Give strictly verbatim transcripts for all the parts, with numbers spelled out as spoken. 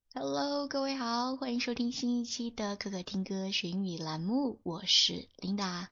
Hello， 各位好，欢迎收听新一期的可可听歌学英语栏目，我是琳达。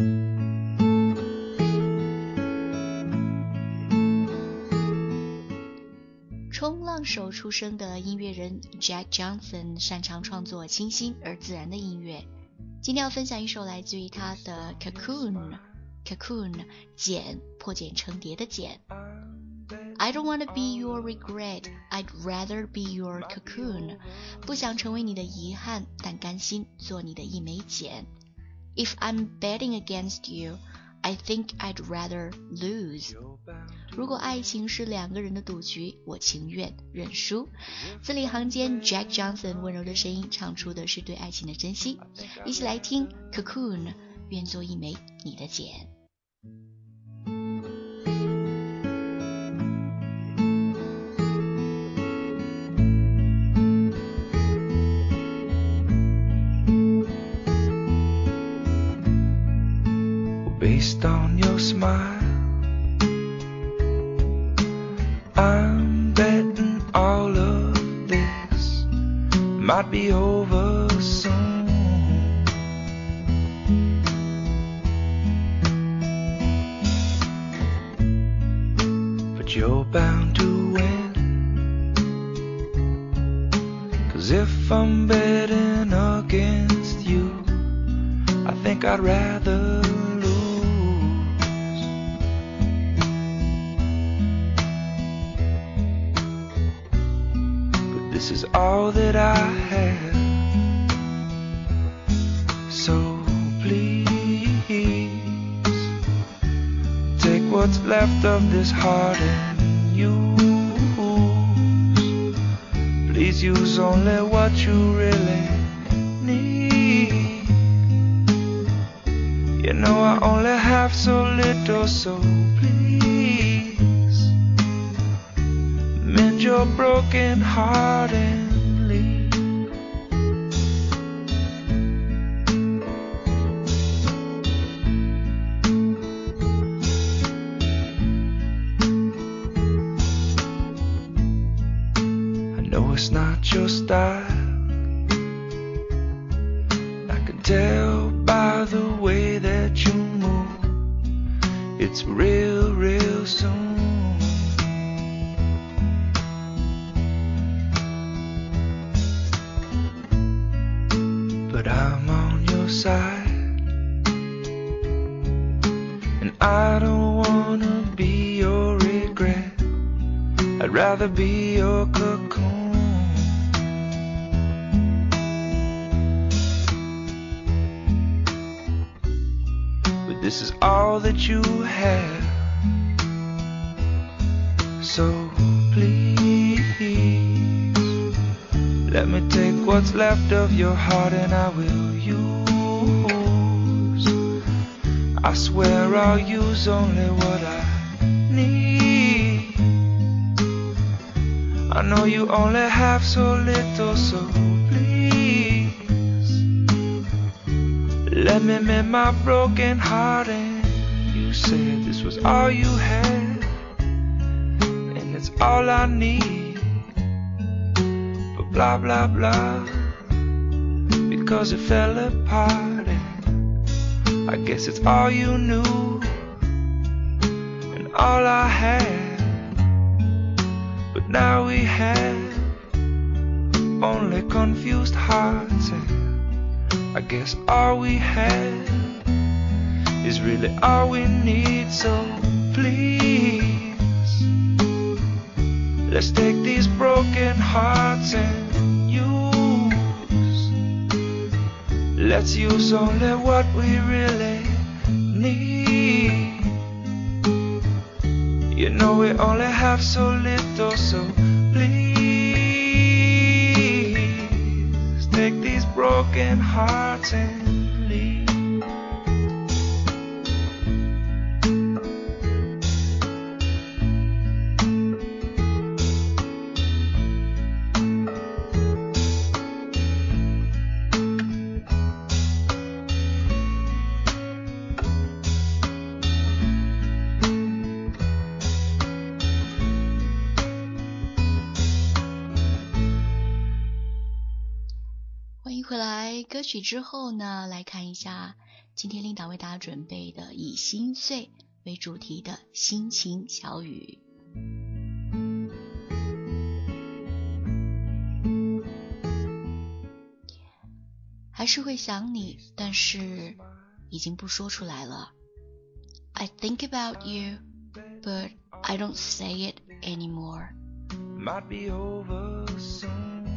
冲浪手出身的音乐人 Jack Johnson 擅长创作清新而自然的音乐。今天要分享一首来自于他的 Cocoon Cocoon 茧，破茧成蝶的茧。I don't want to be your regret, I'd rather be your cocoon. 不想成为你的遗憾，但甘心做你的一枚茧。If I'm betting against you, I think I'd rather lose. 如果爱情是两个人的赌局，我情愿认输。字里行间 Jack Johnson 温柔的声音唱出的是对爱情的珍惜。一起来听 Cocoon， 愿做一枚你的茧。 Based on your smile, I'm betting all of this might be over soon. But you're bound to win, 'cause if I'm betting against you, I think I'd rather This is all that I have, so please take what's left of this heart and use. Please use only what you really need. You know I only have so little, so please mend your broken heart and leave. I know it's not your style, I can tell by the way that you move. It's real, real soon. But I'm on your side, and I don't wanna be your regret. I'd rather be your cocoon. But this is all that you have, so please let me take what's left of your heart and I will use. I swear I'll use only what I need. I know you only have so little, so please let me mend my broken heart. And you said this was all you had, and it's all I need. Blah blah blah, because it fell apart, and I guess it's all you knew and all I had. But now we have only confused hearts, and I guess all we have is really all we need. So please, let's take these broken hearts and let's use only what we really need. You know we only have so little, so please take these broken hearts and leave. 回来歌曲之后呢，来看一下今天领导为大家准备的以心碎为主题的心情小语。还是会想你，但是已经不说出来了。I think about you, but I don't say it anymore. Might be over soon.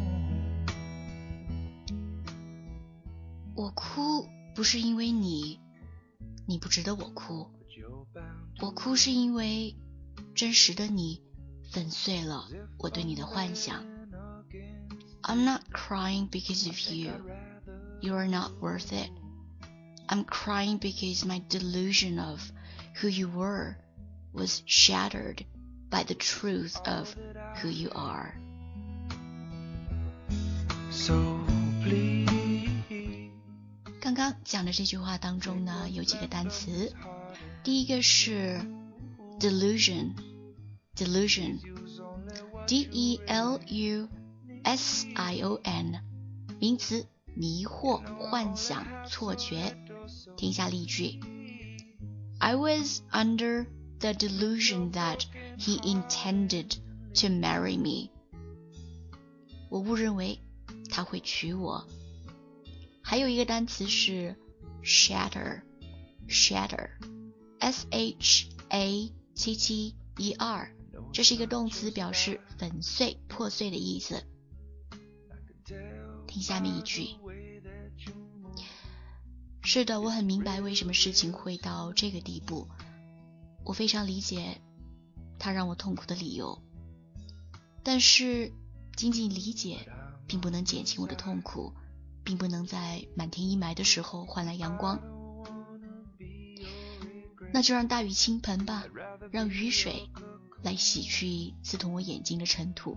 我哭不是因为你，你不值得我哭。我哭是因为真实的你粉碎了我对你的幻想。I'm not crying because of you. You are not worth it. I'm crying because my delusion of who you were was shattered by the truth of who you are. So please. 刚刚讲的这句话当中呢，有几个单词。第一个是 delusion, delusion, D E L U S I O N, 名词，迷惑、幻想、错觉。听一下例句。I was under the delusion that he intended to marry me. 我误认为他会娶我。还有一个单词是 shatter, shatter, S H A T T E R, 这是一个动词，表示粉碎、破碎的意思。听下面一句。是的，我很明白为什么事情会到这个地步，我非常理解它让我痛苦的理由，但是仅仅理解并不能减轻我的痛苦，并不能在满天阴霾的时候换来阳光。那就让大雨倾盆吧，让雨水来洗去刺痛我眼睛的尘土。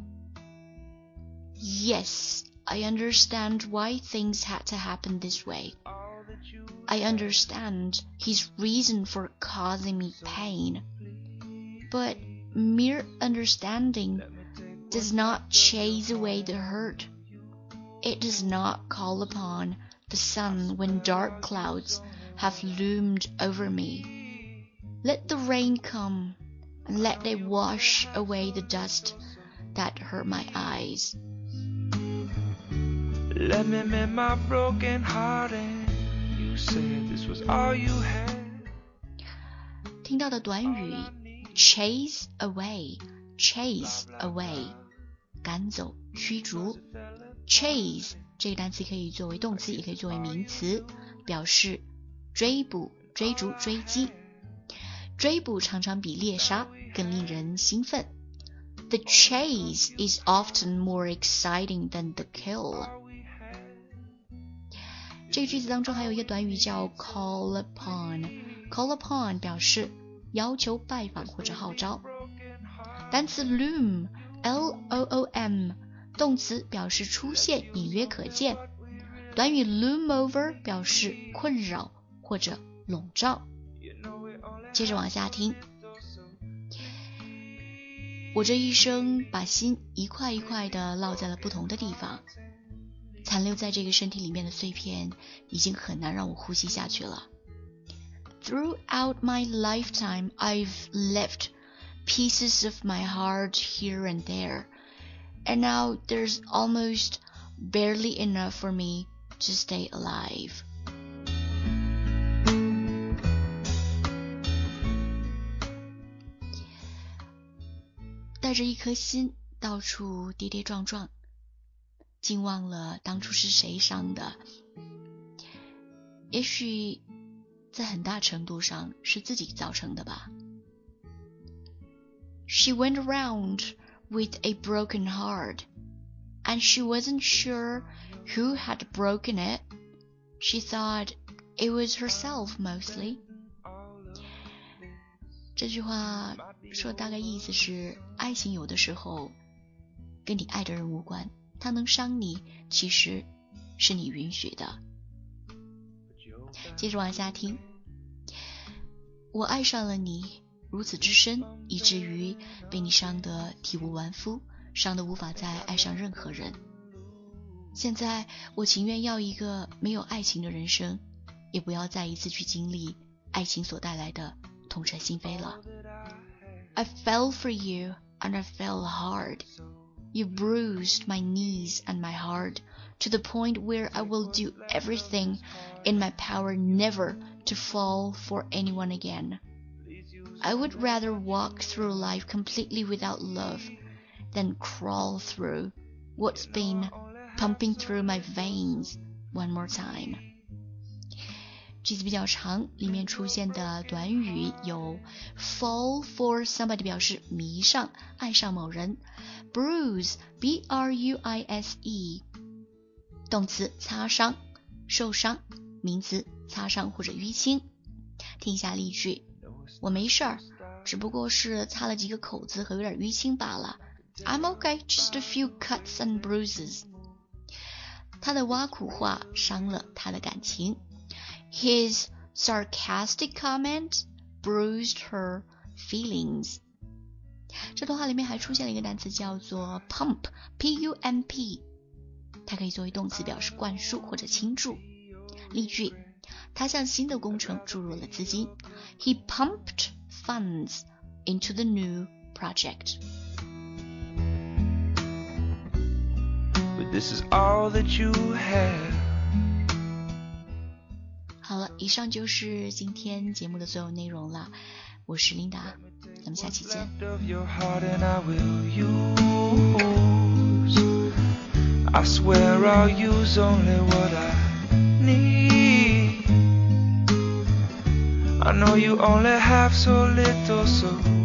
Yes, I understand why things had to happen this way. I understand his reason for causing me pain. But mere understanding does not chase away the hurt. It does not call upon the sun when dark clouds have loomed over me. Let the rain come, and let it wash away the dust that hurt my eyes. Let me mend my broken heart, and you said this was all you had. 听到的短语 chase away, chase away, 赶走、驱逐。chase 这个单词可以作为动词，也可以作为名词，表示追捕、追逐、追击。追捕常常比猎杀更令人兴奋。The chase is often more exciting than the kill. 这个句子当中还有一个短语叫 call upon. Call upon 表示要求拜访或者号召。单词 loom, L O O M, 动词表示出现，隐约可见。短语 loom over 表示困扰或者笼罩。接着往下听。我这一生把心一块一块地烙在了不同的地方，残留在这个身体里面的碎片已经很难让我呼吸下去了。Throughout my lifetime, I've left pieces of my heart here and there, and now there's almost barely enough for me to stay alive. 带着一颗心到处跌跌撞撞，竟忘了当初是谁伤的。也许在很大程度上是自己造成的吧。She went around with a broken heart, and she wasn't sure who had broken it. She thought it was herself mostly. 这句话说大概意思是，爱情有的时候跟你爱的人无关，它能伤你，其实是你允许的。接着往下听。我爱上了你如此之深，以至于被你伤得体无完肤，伤得无法再爱上任何人。 现在我情愿要一个没有爱情的人生，也不要再一次去经历爱情所带来的痛彻心扉了。I fell for you and I fell hard. You bruised my knees and my heart to the point where I will do everything in my power never to fall for anyone again. I would rather walk through life completely without love than crawl through what's been pumping through my veins one more time. 句子比较长，里面出现的短语有 fall for somebody 表示迷上、爱上某人， bruise B R U I S E 动词擦伤、受伤，名词擦伤或者淤青。听一下例句，我没事儿，只不过是擦了几个口子和有点淤青罢了。I'm okay, just a few cuts and bruises. 他的挖苦话伤了他的感情。His sarcastic comment bruised her feelings. 这段话里面还出现了一个单词叫做 pump, P U M P. 它可以作为动词表示灌输或者倾注。例句，他向新的工程注入了资金。He pumped funds into the new project. But this is all that you have. 好了，以上就是今天节目的所有内容了。我是琳达，咱们下期见。 I swear I'll use only what I need. I know you only have so little, so